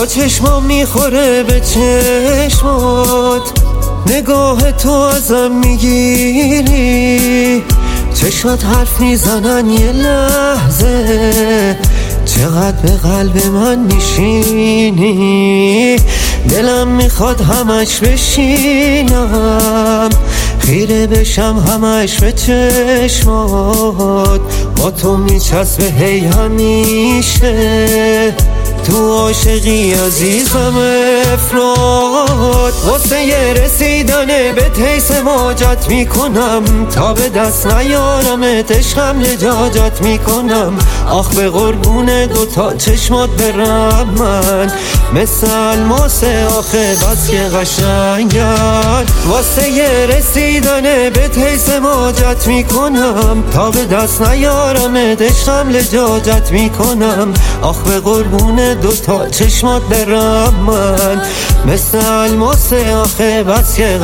تا چشمام میخوره به چشمات، نگاه تو ازم میگیری، چشمات حرف میزنن یه لحظه، چقدر به قلب من میشینی، دلم میخواد همش بشینم، خیره بشم همش به چشمات، با تو میچسبه هی همیشه، تو عاشقی عزیزم افراد، واسه یه رسیدن به تیس ماجت میکنم، تا به دست نیارمت عشقم لجاجت میکنم، آخ به قربون دوتا چشمات برم من، مثل الماسه آخه بس که قشنگن، واسه یه رسیدن به تیس ماجت میکنم، تا به دست نیارمت عشقم لجاجت میکنم، آخ به قربون دوتا چشمات برم من، مثل الماسه آخه بس که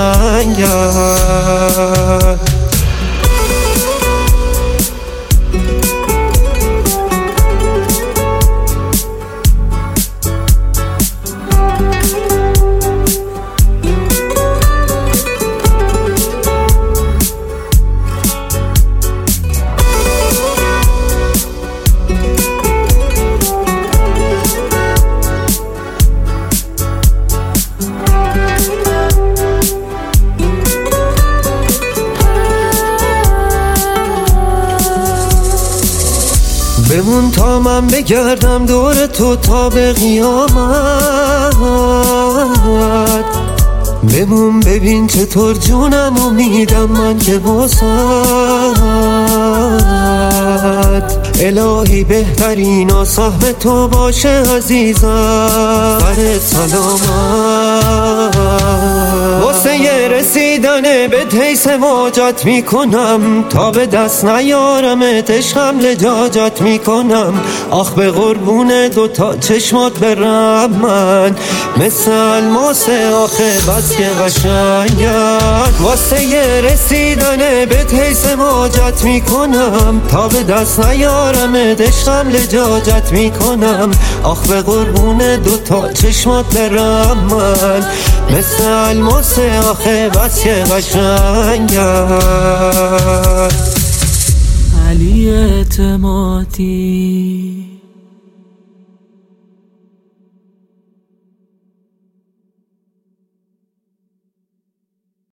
قشنگن. بمون تا من بگردم دور تو تا به قیامت، بمون ببین چطور جونمو میدم من که واسط، الهی بهترین صاحب تو باشه عزیزم، برات سلامت، واسه یه رسیدن به تیس ماجت میکنم، تا به دست نیارمت عشقم لجاجت میکنم، آخ به قربون دوتا چشمات برم من، مثل الماسه آخه بس که قشنگن، واسه یه رسیدن به تیس ماجت میکنم، تا به دست نیارمت عشقم لجاجت میکنم، آخ به قربون دوتا چشمات برم من، مثل الماسه آخه بس که قشنگن. علی اعتمادی